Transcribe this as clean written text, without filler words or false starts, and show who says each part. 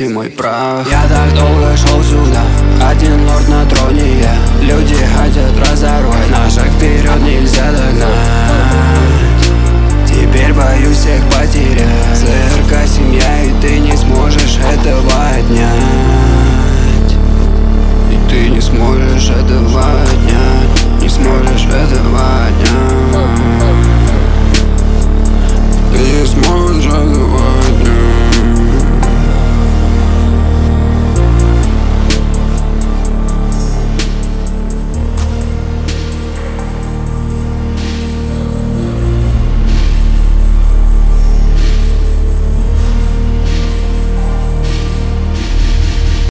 Speaker 1: заберите мой прах. Я так долго шел сюда, один лорд на троне я. Люди хотят разорвать, на шаг вперед нельзя догнать. Теперь боюсь всех потерять. ЗРК семья, и ты не сможешь это